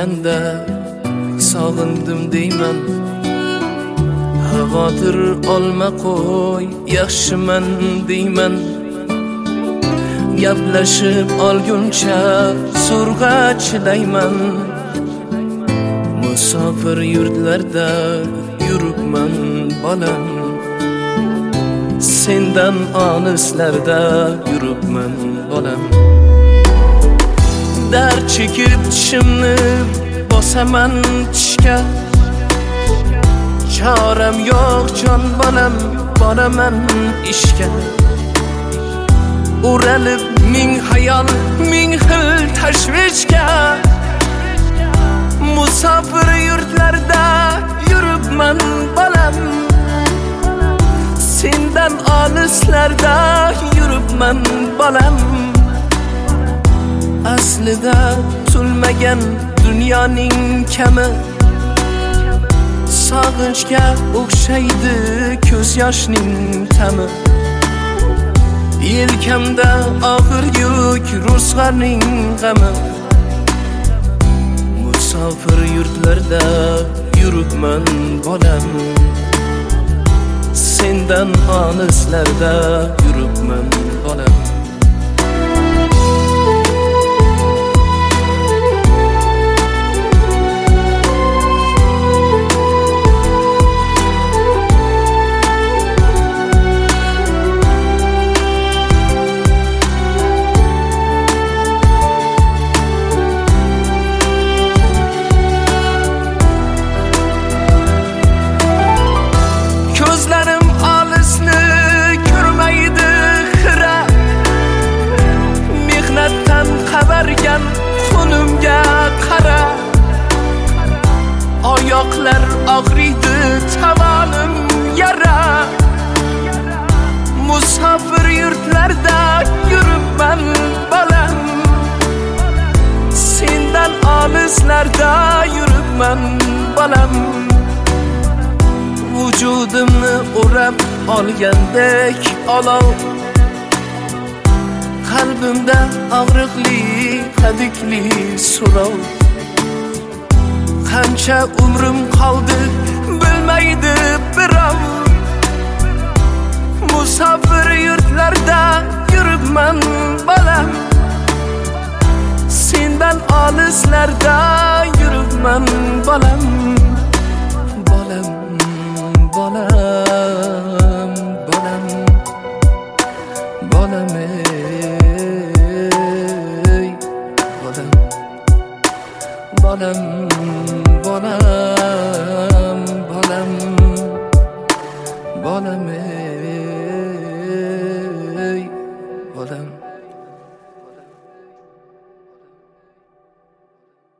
kelganda sog'indim deyman. Xavotir olma qo'y, yaxshiman deyman. Gaplashib olguncha surg'a chidayman. Musofir yurtlarda yuribman bolam. Sendan olislarda yuribman bolam. Dard chekib tishimni bosaman tishga. Choram yo'q jon bolam, boraman ishga. Uralib ming hayol, ming xil tashvishga. Musofir yurtlarda yuribman bolam. Sendan olislarda yuribman bolam. Aslida tulmagan dunyoning kami, sog'inchga o'xshaydi ko'z yoshning ta'mi. Yelkamda og'ir yuk, ro'zg'orning g'ami. Musofir yurtlarda yuribman bolam. Sendan olislarda yuribman bolam. Qo'limga qara, oyoqlar og'riydi, tavonim yara. Musofir yurtlarda yuribman bolam. Sendan olislarda yuribman bolam. Vujudimni o'rab olgandek olov, qalbimda og'riqli, hadikli so'rov. Qancha umrim qoldi bilmaydi birov. Musofir yurtlarda yuribman bolam. Sendan olislarda yuribman bolam.